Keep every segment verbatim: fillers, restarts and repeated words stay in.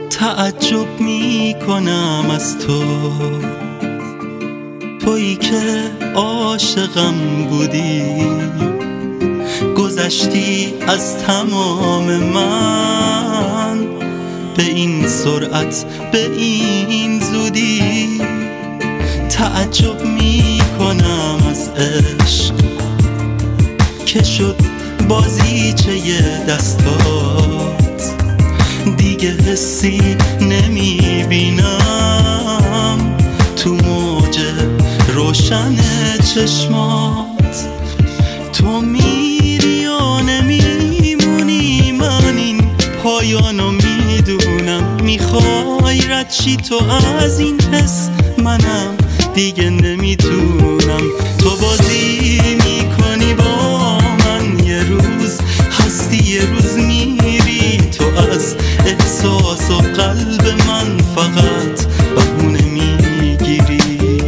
تعجب می کنم از تو، تویی که عاشقم بودی، گذشتی از تمام من، به این سرعت به این زودی. تعجب می کنم از عشق که شد بازیچه دستات، دیگه حسی نمی بینم تو موج روشن چشمات. تو میری و نمیمونی، من این پایانو میدونم، میخوای رد چی تو از این حس، منم دیگه نمیتونم. تو بازی میکنی با من، یه روز هستی یه روز میری، تو از احساس و قلب من فقط بهونه میگیری.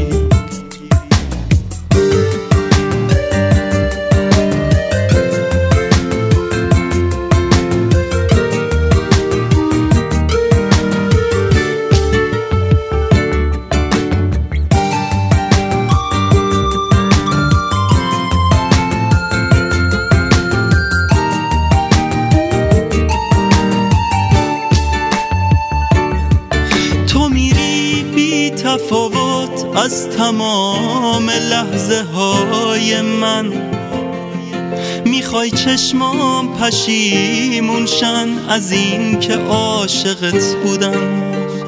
تفاوت از تمام لحظه های من، میخوای چشمام پشیمون شن از این که عاشقت بودم.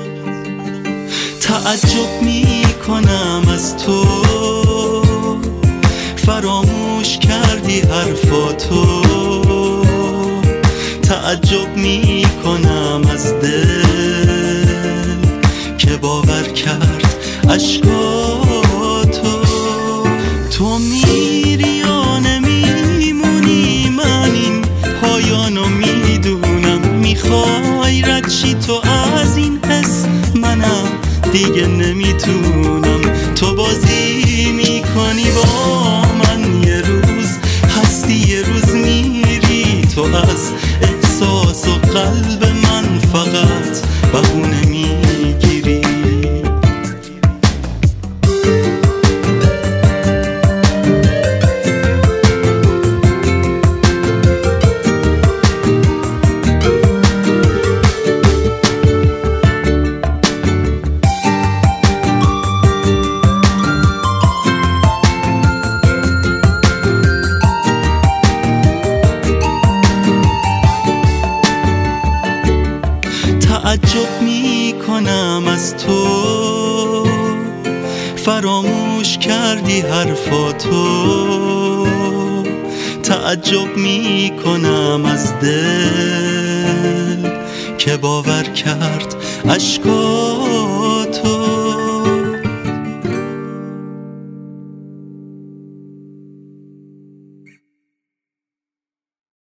تعجب میکنم از تو، فراموش کردی حرفاتو. تعجب میکنم از دل که باور کرد عشقاتو. تو میری و نمیمونی، من این پایانو میدونم، میخوای رد چی تو از این حس، منم دیگه نمیتونم. تو بازی میکنی با من، یه روز هستی یه روز میری، تو از احساس و قلب من فقط بهونه میگیری. تعجب می کنم از تو، فراموش کردی حرفاتو. تعجب می کنم از دل که باور کرد عشقاتو.